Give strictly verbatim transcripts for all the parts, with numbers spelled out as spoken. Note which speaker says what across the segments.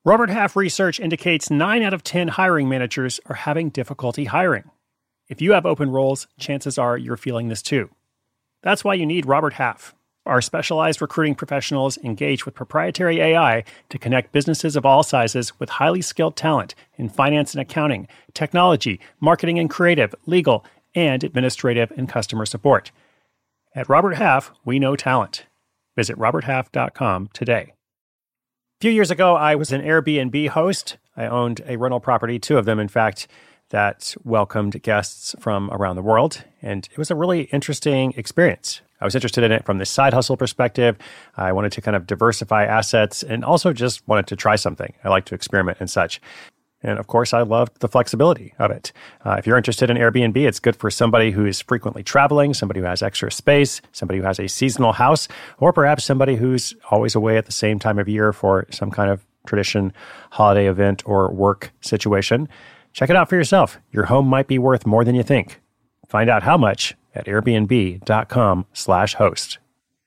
Speaker 1: Robert Half research indicates nine out of ten hiring managers are having difficulty hiring. If you have open roles, chances are you're feeling this too. That's why you need Robert Half. Our specialized recruiting professionals engage with proprietary A I to connect businesses of all sizes with highly skilled talent in finance and accounting, technology, marketing and creative, legal, and administrative and customer support. At Robert Half, we know talent. Visit robert half dot com today. A few years ago, I was an Airbnb host. I owned a rental property, two of them, in fact, that welcomed guests from around the world. And it was a really interesting experience. I was interested in it from the side hustle perspective. I wanted to kind of diversify assets and also just wanted to try something. I like to experiment and such. And of course, I loved the flexibility of it. Uh, if you're interested in Airbnb, it's good for somebody who is frequently traveling, somebody who has extra space, somebody who has a seasonal house, or perhaps somebody who's always away at the same time of year for some kind of tradition, holiday event, or work situation. Check it out for yourself. Your home might be worth more than you think. Find out how much at airbnb.com slash host.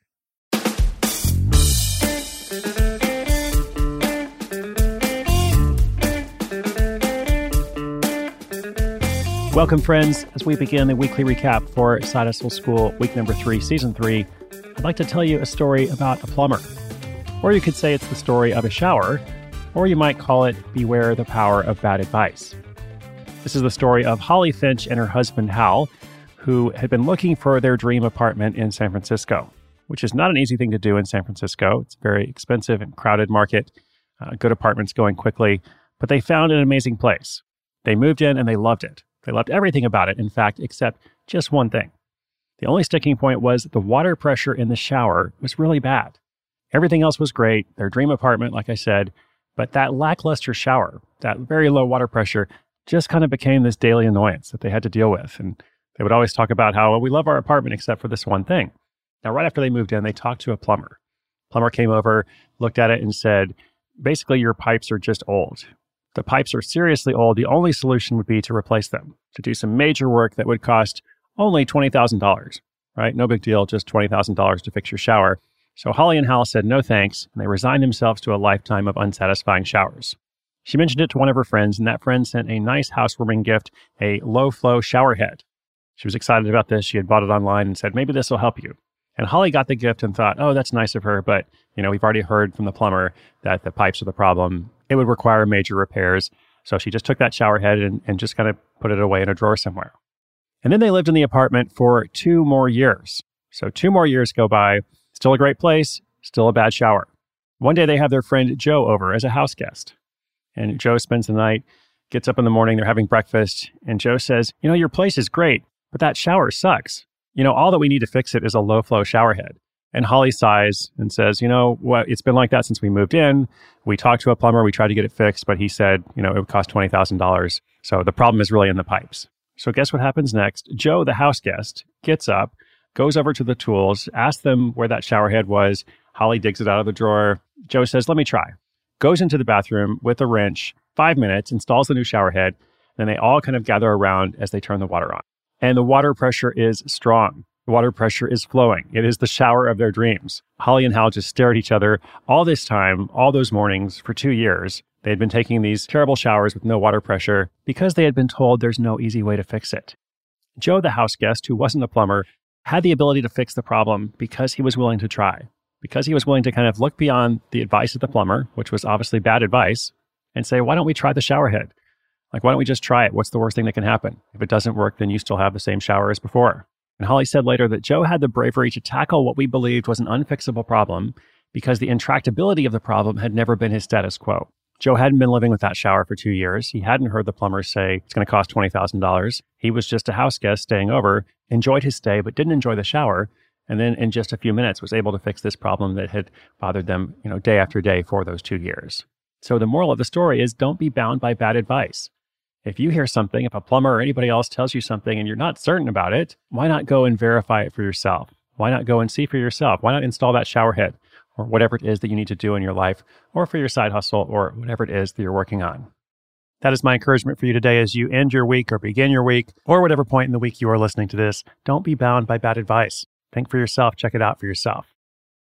Speaker 1: Welcome, friends. As we begin the weekly recap for Side Hustle School, week number three, season three, I'd like to tell you a story about a plumber. Or you could say it's the story of a shower, or you might call it Beware the Power of Bad Advice. This is the story of Holly Finch and her husband, Hal, who had been looking for their dream apartment in San Francisco, which is not an easy thing to do in San Francisco. It's a very expensive and crowded market, uh, good apartments going quickly, but they found an amazing place. They moved in and they loved it. They loved everything about it, in fact, except just one thing. The only sticking point was the water pressure in the shower was really bad. Everything else was great, their dream apartment, like I said, but that lackluster shower, that very low water pressure, just kind of became this daily annoyance that they had to deal with. And they would always talk about how, well, we love our apartment except for this one thing. Now, right after they moved in, they talked to a plumber. Plumber came over, looked at it and said, basically, your pipes are just old. The pipes are seriously old. The only solution would be to replace them, to do some major work that would cost only twenty thousand dollars, right? No big deal, just twenty thousand dollars to fix your shower. So Holly and Hal said no thanks, and they resigned themselves to a lifetime of unsatisfying showers. She mentioned it to one of her friends, and that friend sent a nice housewarming gift, a low-flow shower head. She was excited about this. She had bought it online and said, maybe this will help you. And Holly got the gift and thought, oh, that's nice of her, but you know, we've already heard from the plumber that the pipes are the problem. It would require major repairs. So she just took that shower head and, and just kind of put it away in a drawer somewhere. And then they lived in the apartment for two more years. So two more years go by, still a great place, still a bad shower. One day they have their friend Joe over as a house guest. And Joe spends the night, gets up in the morning, they're having breakfast, and Joe says, you know, your place is great, but that shower sucks. You know, all that we need to fix it is a low-flow shower head. And Holly sighs and says, you know, what? It's been like that since we moved in. We talked to a plumber. We tried to get it fixed, but he said, you know, it would cost twenty thousand dollars. So the problem is really in the pipes. So guess what happens next? Joe, the house guest, gets up, goes over to the tools, asks them where that shower head was. Holly digs it out of the drawer. Joe says, let me try. Goes into the bathroom with a wrench, five minutes, installs the new shower head. Then they all kind of gather around as they turn the water on. And the water pressure is strong. The water pressure is flowing. It is the shower of their dreams. Holly and Hal just stare at each other all this time, all those mornings for two years. They had been taking these terrible showers with no water pressure because they had been told there's no easy way to fix it. Joe, the house guest, who wasn't a plumber, had the ability to fix the problem because he was willing to try, because he was willing to kind of look beyond the advice of the plumber, which was obviously bad advice, and say, why don't we try the shower head? Like, why don't we just try it? What's the worst thing that can happen? If it doesn't work, then you still have the same shower as before. And Holly said later that Joe had the bravery to tackle what we believed was an unfixable problem because the intractability of the problem had never been his status quo. Joe hadn't been living with that shower for two years. He hadn't heard the plumber say it's going to cost twenty thousand dollars. He was just a house guest staying over, enjoyed his stay, but didn't enjoy the shower. And then in just a few minutes was able to fix this problem that had bothered them, you know, day after day for those two years. So the moral of the story is don't be bound by bad advice. If you hear something, if a plumber or anybody else tells you something and you're not certain about it, why not go and verify it for yourself? Why not go and see for yourself? Why not install that shower head or whatever it is that you need to do in your life or for your side hustle or whatever it is that you're working on? That is my encouragement for you today as you end your week or begin your week or whatever point in the week you are listening to this. Don't be bound by bad advice. Think for yourself. Check it out for yourself.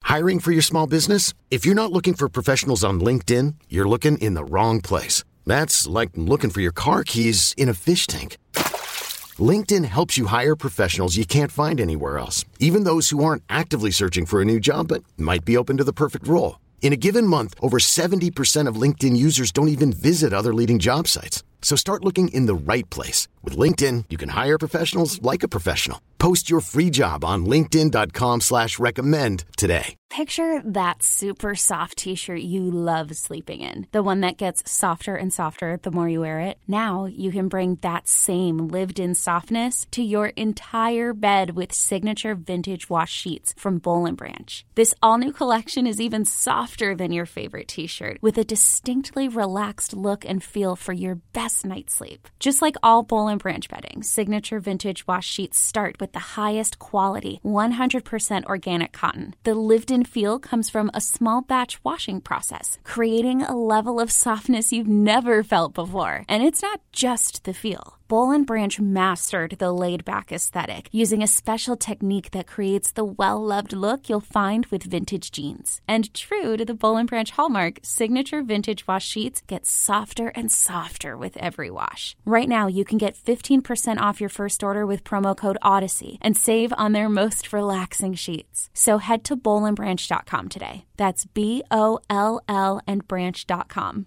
Speaker 2: Hiring for your small business? If you're not looking for professionals on LinkedIn, you're looking in the wrong place. That's like looking for your car keys in a fish tank. LinkedIn helps you hire professionals you can't find anywhere else, even those who aren't actively searching for a new job but might be open to the perfect role. In a given month, over seventy percent of LinkedIn users don't even visit other leading job sites. So start looking in the right place. With LinkedIn, you can hire professionals like a professional. Post your free job on linkedin.com slash recommend today.
Speaker 3: Picture that super soft t-shirt you love sleeping in. The one that gets softer and softer the more you wear it. Now you can bring that same lived-in softness to your entire bed with signature vintage wash sheets from Boll and Branch. This all-new collection is even softer than your favorite t-shirt, with a distinctly relaxed look and feel for your best night's sleep. Just like all Boll and Branch bedding, signature vintage wash sheets start with the highest quality, one hundred percent organic cotton. The lived-in feel comes from a small batch washing process, creating a level of softness you've never felt before. And it's not just the feel. Boll and Branch mastered the laid-back aesthetic using a special technique that creates the well-loved look you'll find with vintage jeans. And true to the Boll and Branch hallmark, signature vintage wash sheets get softer and softer with every wash. Right now, you can get fifteen percent off your first order with promo code Odyssey and save on their most relaxing sheets. So head to boll and branch dot com today. That's B O L L and branch dot com.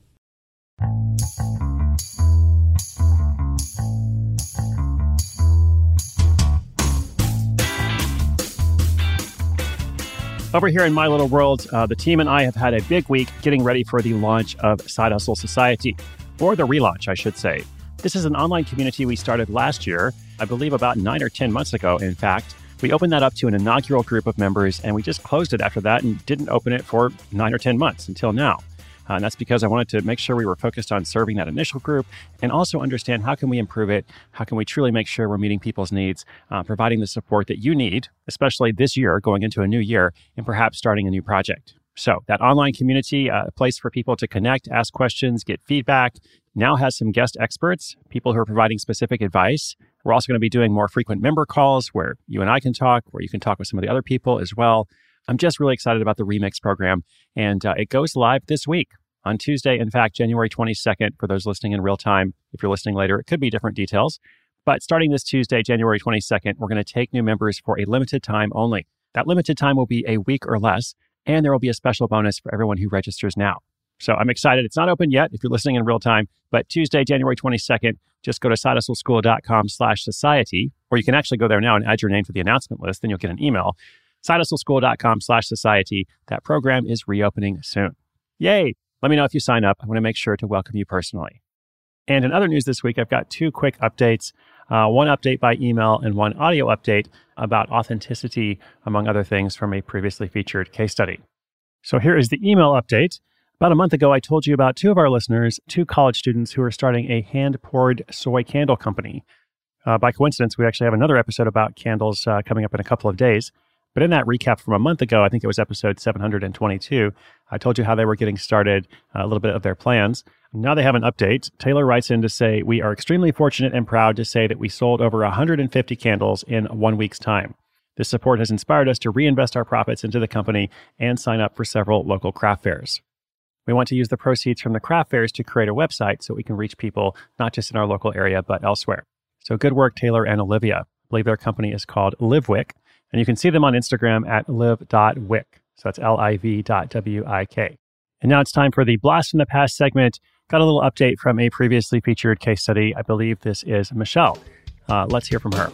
Speaker 1: Over here in My Little World, uh, the team and I have had a big week getting ready for the launch of Side Hustle Society, or the relaunch, I should say. This is an online community we started last year, I believe about nine or ten months ago, in fact. We opened that up to an inaugural group of members, and we just closed it after that and didn't open it for nine or ten months until now. Uh, and that's because I wanted to make sure we were focused on serving that initial group and also understand how can we improve it, how can we truly make sure we're meeting people's needs, uh, providing the support that you need, especially this year, going into a new year, and perhaps starting a new project. So that online community, uh, a place for people to connect, ask questions, get feedback, now has some guest experts, people who are providing specific advice. We're also going to be doing more frequent member calls where you and I can talk, where you can talk with some of the other people as well. I'm just really excited about the Remix program, and uh, it goes live this week on Tuesday, in fact, January twenty-second, for those listening in real time. If you're listening later, it could be different details. But starting this Tuesday, January twenty-second, we're going to take new members for a limited time only. That limited time will be a week or less, and there will be a special bonus for everyone who registers now. So I'm excited. It's not open yet if you're listening in real time, but Tuesday, January twenty-second, just go to sidehustleschool.com slash society, or you can actually go there now and add your name to the announcement list, then you'll get an email. sidehustleschool.com slash society. That program is reopening soon. Yay! Let me know if you sign up. I want to make sure to welcome you personally. And in other news this week, I've got two quick updates, uh, one update by email and one audio update about authenticity, among other things, from a previously featured case study. So here is the email update. About a month ago, I told you about two of our listeners, two college students who are starting a hand-poured soy candle company. Uh, by coincidence, we actually have another episode about candles uh, coming up in a couple of days. But in that recap from a month ago, I think it was episode seven hundred twenty-two, I told you how they were getting started, uh, a little bit of their plans. Now they have an update. Taylor writes in to say, we are extremely fortunate and proud to say that we sold over one hundred fifty candles in one week's time. This support has inspired us to reinvest our profits into the company and sign up for several local craft fairs. We want to use the proceeds from the craft fairs to create a website so we can reach people not just in our local area, but elsewhere. So good work, Taylor and Olivia. I believe their company is called LiveWick. And you can see them on Instagram at live dot wick. So that's L I V dot W I K. And now it's time for the Blast from the Past segment. Got a little update from a previously featured case study. I believe this is Michelle. Uh, let's hear from her.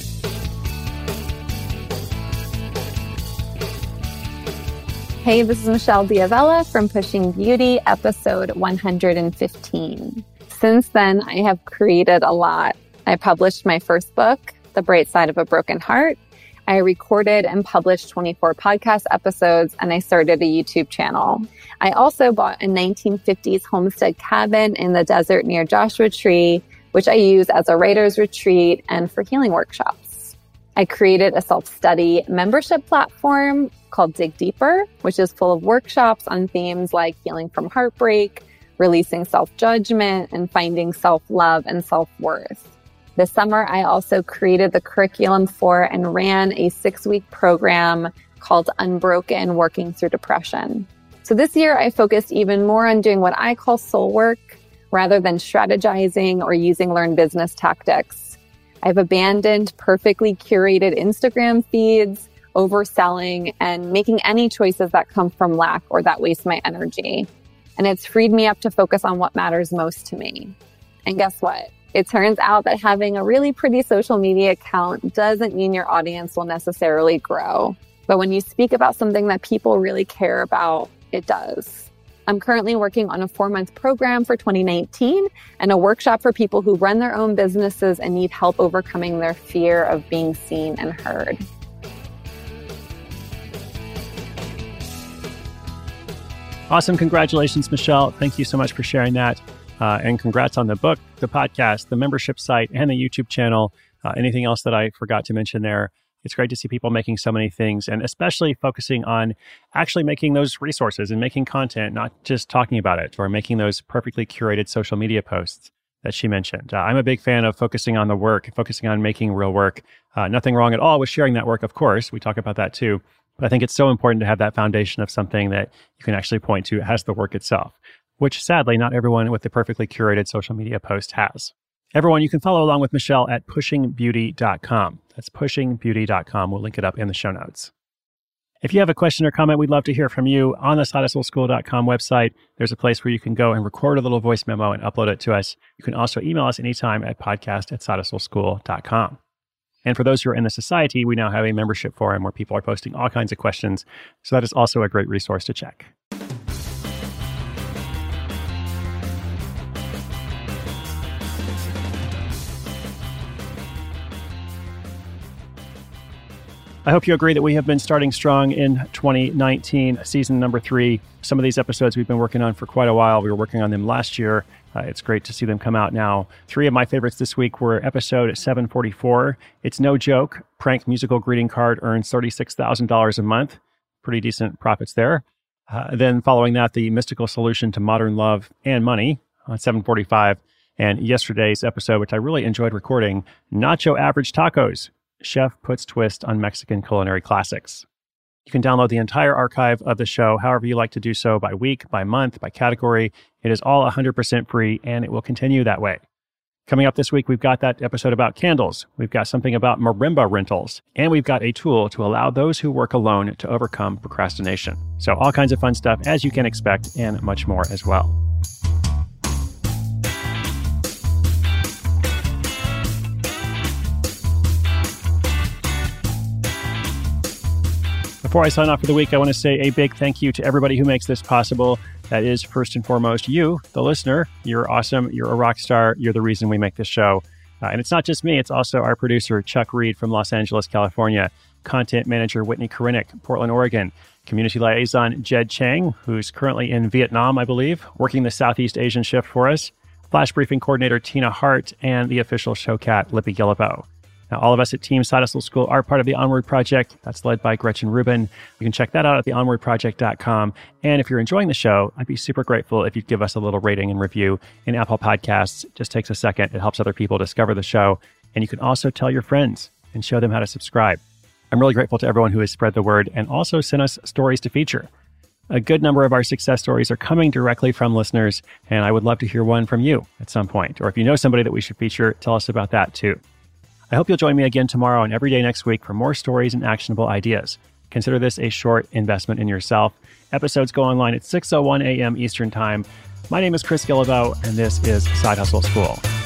Speaker 4: Hey, this is Michelle Diavella from Pushing Beauty, episode one hundred fifteen. Since then, I have created a lot. I published my first book, The Bright Side of a Broken Heart. I recorded and published twenty-four podcast episodes, and I started a YouTube channel. I also bought a nineteen fifties homestead cabin in the desert near Joshua Tree, which I use as a writer's retreat and for healing workshops. I created a self-study membership platform called Dig Deeper, which is full of workshops on themes like healing from heartbreak, releasing self-judgment, and finding self-love and self-worth. This summer, I also created the curriculum for and ran a six-week program called Unbroken: Working Through Depression. So this year I focused even more on doing what I call soul work rather than strategizing or using learned business tactics. I've abandoned perfectly curated Instagram feeds, overselling, and making any choices that come from lack or that waste my energy. And it's freed me up to focus on what matters most to me. And guess what? It turns out that having a really pretty social media account doesn't mean your audience will necessarily grow. But when you speak about something that people really care about, it does. I'm currently working on a four-month program for twenty nineteen and a workshop for people who run their own businesses and need help overcoming their fear of being seen and heard.
Speaker 1: Awesome. Congratulations, Michelle. Thank you so much for sharing that. Uh, and congrats on the book, the podcast, the membership site, and the YouTube channel. Uh, anything else that I forgot to mention there? It's great to see people making so many things, and especially focusing on actually making those resources and making content, not just talking about it, or making those perfectly curated social media posts that she mentioned. Uh, I'm a big fan of focusing on the work, focusing on making real work. Uh, nothing wrong at all with sharing that work, of course. We talk about that too. But I think it's so important to have that foundation of something that you can actually point to as the work itself, which sadly, not everyone with the perfectly curated social media post has. Everyone, you can follow along with Michelle at pushing beauty dot com. That's pushing beauty dot com. We'll link it up in the show notes. If you have a question or comment, we'd love to hear from you. On the side hustle school dot com website, there's a place where you can go and record a little voice memo and upload it to us. You can also email us anytime at podcast at side hustle school dot com. And for those who are in the society, we now have a membership forum where people are posting all kinds of questions. So that is also a great resource to check. I hope you agree that we have been starting strong in twenty nineteen, season number three. Some of these episodes we've been working on for quite a while. We were working on them last year. Uh, it's great to see them come out now. Three of my favorites this week were episode seven forty-four. It's no joke. Prank musical greeting card earns thirty-six thousand dollars a month. Pretty decent profits there. Uh, then following that, the mystical solution to modern love and money on seven forty-five. And yesterday's episode, which I really enjoyed recording, Nacho Average Tacos. Chef puts twist on Mexican culinary classics. You can download the entire archive of the show however you like to do so, by week, by month, by category. It is all one hundred percent free, and it will continue that way. Coming up this week, we've got that episode about candles. We've got something about marimba rentals, and we've got a tool to allow those who work alone to overcome procrastination. So all kinds of fun stuff, as you can expect, and much more as well. Before I sign off for the week, I want to say a big thank you to everybody who makes this possible. That is, first and foremost, you, the listener. You're awesome. You're a rock star. You're the reason we make this show. Uh, and it's not just me. It's also our producer, Chuck Reed from Los Angeles, California, content manager, Whitney Korinek, Portland, Oregon, community liaison, Jed Chang, who's currently in Vietnam, I believe, working the Southeast Asian shift for us, flash briefing coordinator, Tina Hart, and the official show cat, Lippy Gillibo. Now, all of us at Team Side Hustle School are part of the Onward Project. That's led by Gretchen Rubin. You can check that out at the onward project dot com. And if you're enjoying the show, I'd be super grateful if you'd give us a little rating and review in Apple Podcasts. It just takes a second. It helps other people discover the show. And you can also tell your friends and show them how to subscribe. I'm really grateful to everyone who has spread the word and also sent us stories to feature. A good number of our success stories are coming directly from listeners, and I would love to hear one from you at some point. Or if you know somebody that we should feature, tell us about that too. I hope you'll join me again tomorrow and every day next week for more stories and actionable ideas. Consider this a short investment in yourself. Episodes go online at six oh one a.m. Eastern Time. My name is Chris Gillibo, and this is Side Hustle School.